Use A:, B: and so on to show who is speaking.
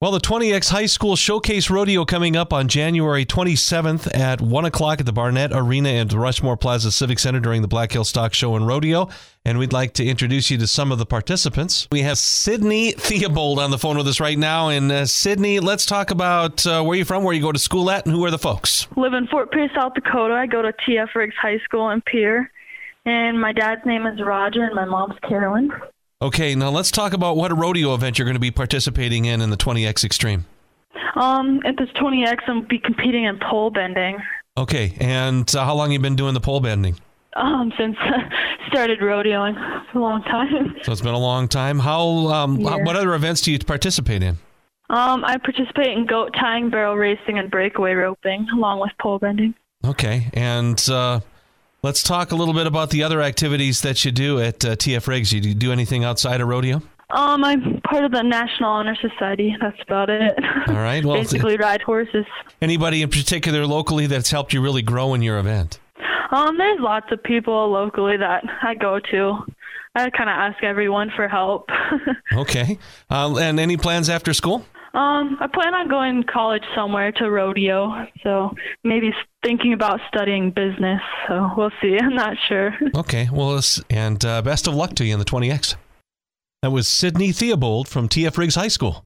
A: Well, the 20X High School Showcase Rodeo coming up on January 27th at 1 o'clock at the Barnett Arena and Rushmore Plaza Civic Center during the Black Hill Stock Show and Rodeo. And we'd like to introduce you to some of the participants. We have Sydney Theobald on the phone with us right now. And Sydney, let's talk about where you're from, where you go to school at, and who are the folks?
B: Live in Fort Pierce, South Dakota. I go to T.F. Riggs High School in Pierre. And my dad's name is Roger, and my mom's Carolyn.
A: Okay, now let's talk about what a rodeo event you're going to be participating in the 20X Extreme.
B: At this 20X, I'll be competing in pole bending.
A: Okay, and how long have you been doing the pole bending?
B: Since I started rodeoing. For a long time.
A: So it's been a long time. What other events do you participate in?
B: I participate in goat tying, barrel racing, and breakaway roping, along with pole bending.
A: Okay, and let's talk a little bit about the other activities that you do at TF Riggs. Do you do anything outside of rodeo?
B: I'm part of the National Honor Society. That's about it.
A: All right. Well,
B: basically ride horses.
A: Anybody in particular locally that's helped you really grow in your event?
B: There's lots of people locally that I go to. I kind of ask everyone for help.
A: Okay. And any plans after school?
B: I plan on going to college somewhere to rodeo, so maybe thinking about studying business. So we'll see. I'm not sure.
A: Okay. Well, and best of luck to you in the 20X. That was Sydney Theobald from TF Riggs High School.